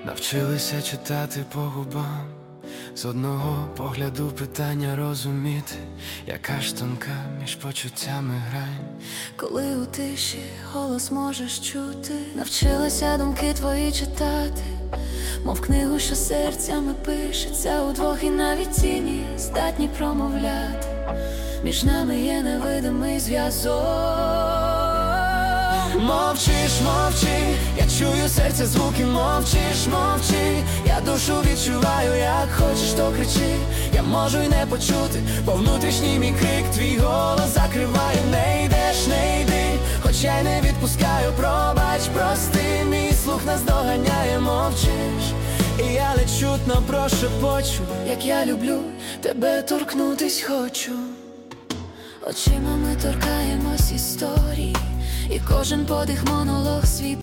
Навчилися читати по губам, з одного погляду питання розуміти, яка ж тонка між почуттями грань. Коли у тиші голос можеш чути, навчилася думки твої читати, мов книгу, що серцями пишеться удвох, і навіть тіні здатні промовляти. Між нами є невидимий зв'язок. Мовчиш, мовчи, я чую серця звуки, мовчиш, мовчи, я душу відчуваю, як хочеш, то кричи. Я можу й не почути, бо внутрішній мій крик твій голос закриває. Не йдеш, не йди, хоч я й не відпускаю. Пробач, прости, мій слух наздоганяє. Мовчиш, і я ледь чутно прошепочу, як я люблю, тебе торкнутись хочу. Очима ми торкаємось історії, і кожен подих монолог свій.